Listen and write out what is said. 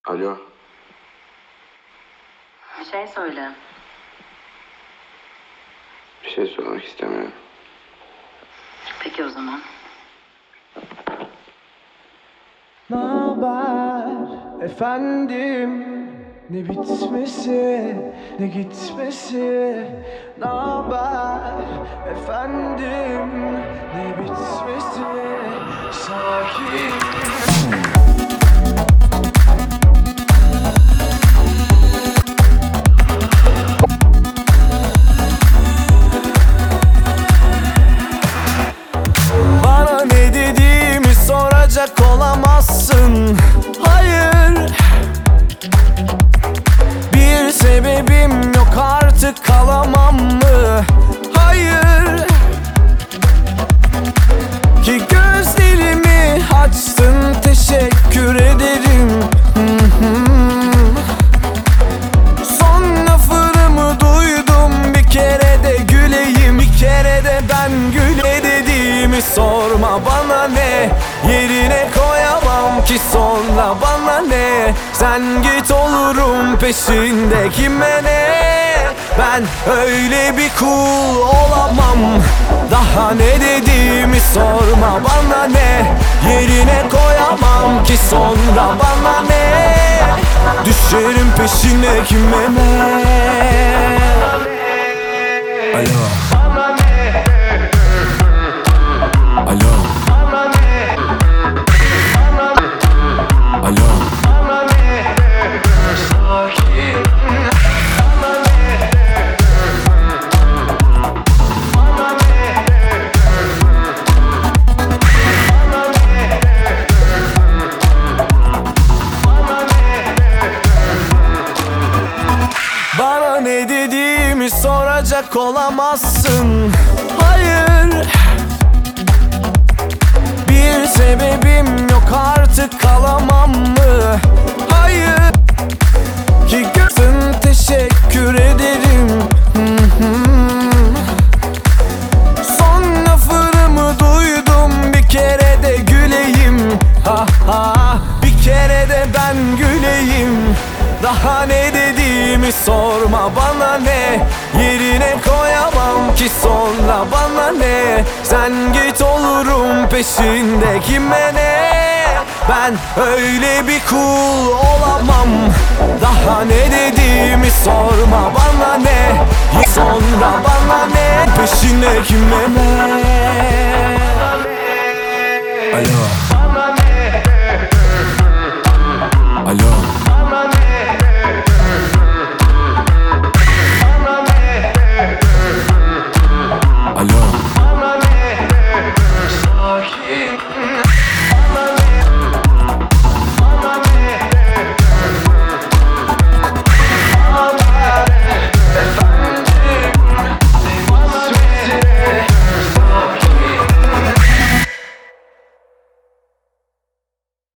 Alo. Bir şey söyle. Bir şey söylemek istemiyorum. Peki o zaman. Naber efendim, ne bitmesi ne gitmesi. Naber efendim, ne bitmesi. Sakin. Bana ne dediğimi soracak olamazsın. Hayır, bir sebebim yok, artık kalamam mı? Hayır, ki gözlerimi açtın, teşekkür ederim. Son lafını duydum, bir kere de güleyim, bir kere de ben güle dediğimi sorma bana ne. Yerine koyamam ki sonra bana ne. Sen git, olurum peşinde, kime ne. Ben öyle bir kul olamam. Daha ne dediğimi sorma bana ne. Yerine koyamam ki sonra bana ne. Düşerim peşine, kime ne. Alo. Alo. Alo. Bana ne dediğimi soracak olamazsın. Hayır, bir sebebim yok, artık kalamam mı? Hayır, ki gözün, teşekkür ederim. Son lafını duydum, bir kere de güleyim. Ha ha, bir kere de ben güleyim. Daha ne dediğimi sorma bana ne. Yerine koyamam ki sonra bana ne. Sen git, olurum peşinde, kime ne. Ben öyle bir kul olamam. Daha ne dediğimi sorma bana ne. Sonra bana ne. Peşine, kime ne. Alo.